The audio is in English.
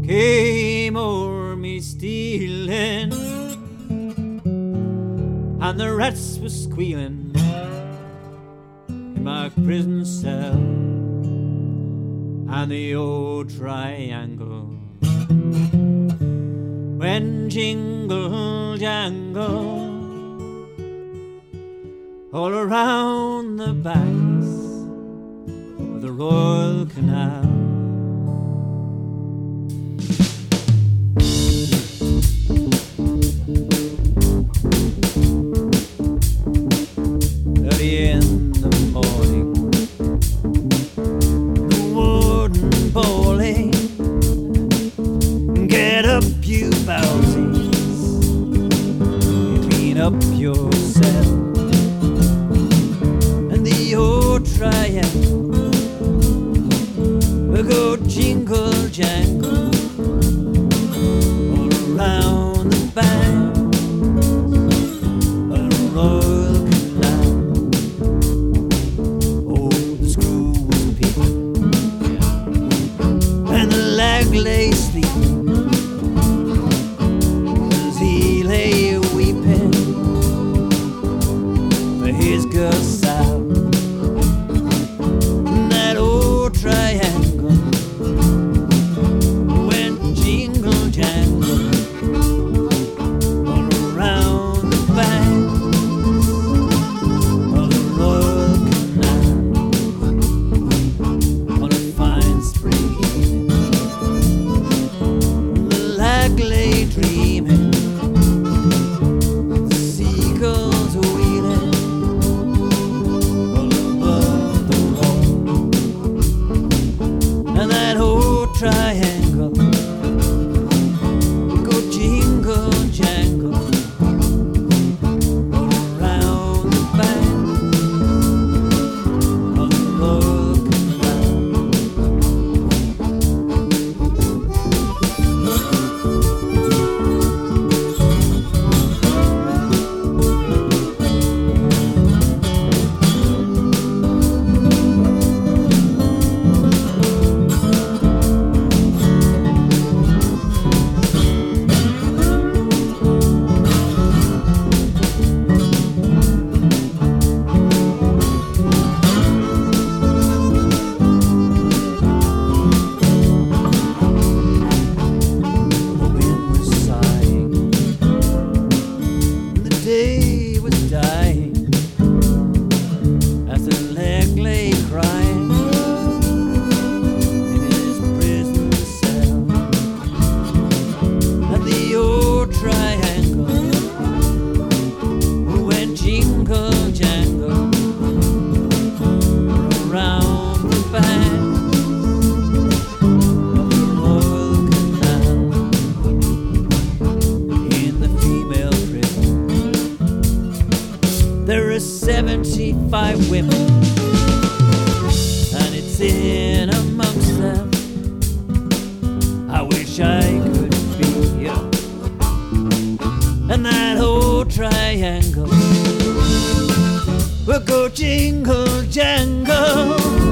came o'er me stealing, and the rats were squealing in my prison cell, and the old triangle went jingle jangle all around the banks of the Royal Canal. Early in the morning, the warden bawling, "Get up, you Bowsies, clean up yourself." And the old triangle will go jingle jangle all around the bank of the Royal Canal. Oh, the screw was peeping and the lag lay sleeping as he lay weeping for his girl Sal. That old triangle went jingle jangle all around the banks of the Royal Canal on a fine spring evening. The lag lay dreaming, the seagulls wheeling all above the wall, and that old triangle go jingle jangle all around the banks of the Royal Canal. The wind was sighing, the day was dying, as the leg lay crying in his prison cell, and the old triangle went jingle jangle around the bank of the Royal Canal. In the female prison there are 75 women, and it's in amongst them I wish I could be. And that old triangle will go jingle jangle